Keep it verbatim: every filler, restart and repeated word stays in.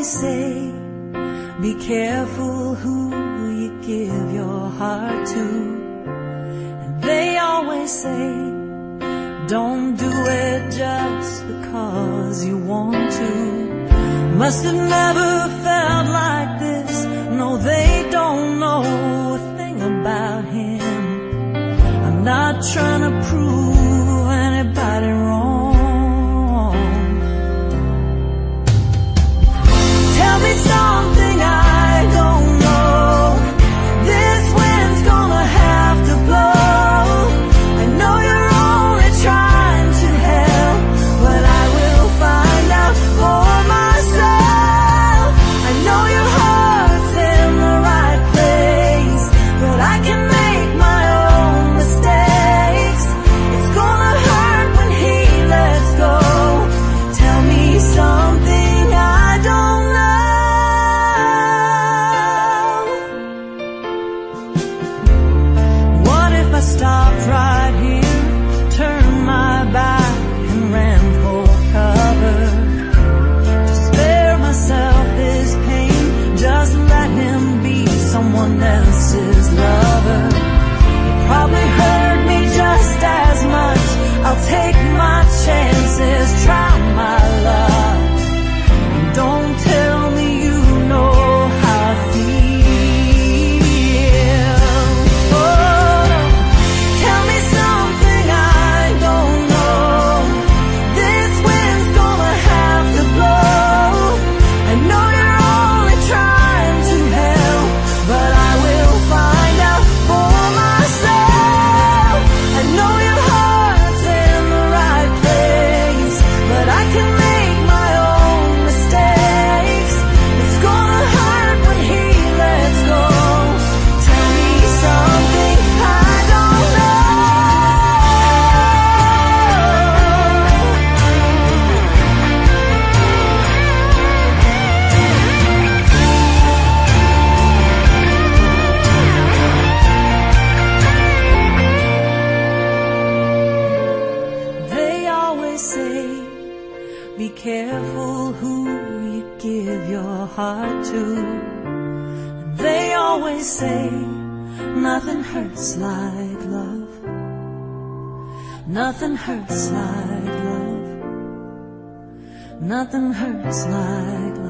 always say, be careful who you give your heart to. And they always say, don't do it just because you want to. Must have never felt like this. No, they don't know a thing about him. I'm not trying to prove anybody wrong. Tell me something I don't know. This wind's gonna have to blow. I know you're only trying to help, but I will find out for myself. I know your heart's in the right place, but I can make my own mistakes. It's gonna hurt when he lets go. Tell me something I don't know. What if I stopped right here, turned my back and ran for cover? To spare myself this pain, just let him be someone else's lover. It probably hurt me just as much. I'll take my chances, try my luck. And don't tell me you know how I feel. Oh, tell me something I don't know. This wind's gonna have to blow. I know you're only trying to help, but I will find out for myself. I know your heart's in the right place, but I can make my own mistakes. It's gonna hurt when he lets go. Tell me something I don't know. They always say, be careful who you give your heart to. And they always say, nothing hurts like love. Nothing hurts like love. Nothing hurts like love.